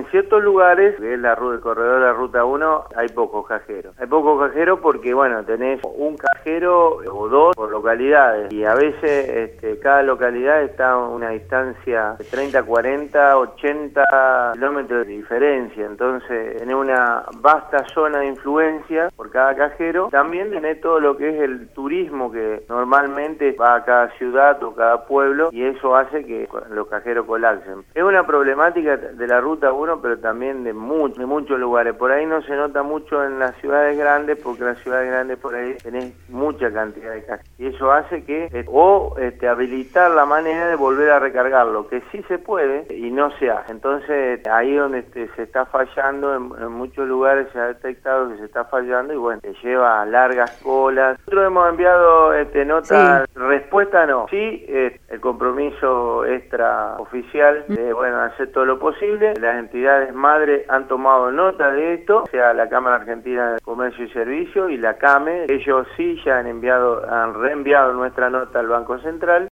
ciertos lugares, que es el corredor de la Ruta 1, hay pocos cajeros. Hay pocos cajeros porque, bueno, tenés un cajero o dos por localidades y a veces cada localidad está a una distancia de 30, 40, 80 kilómetros de diferencia. Entonces, tenés una vasta zona de influencia por cada cajero. También tenés todo lo que es el turismo que normalmente va a cada ciudad o cada pueblo y eso hace que los cajeros colapsen. Es una problemática de la Ruta 1, pero también de muchos lugares. Por ahí no se nota mucho en las ciudades grandes, porque en las ciudades grandes por ahí tenés mucha cantidad de cajeros. Y eso hace que, habilitar la manera de volver a recargarlo, que sí se puede y no se hace. Entonces, ahí donde se está fallando, en muchos lugares se ha detectado que se está fallando y bueno, te lleva a largas colas. Nosotros hemos enviado nota, sí. Respuesta no. Sí, el compromiso extraoficial de, hacer todo lo posible. Las entidades madres han tomado nota de esto, o sea, la Cámara Argentina de Comercio y Servicio y la CAME. Ellos sí ya han reenviado nuestra nota al Banco Central.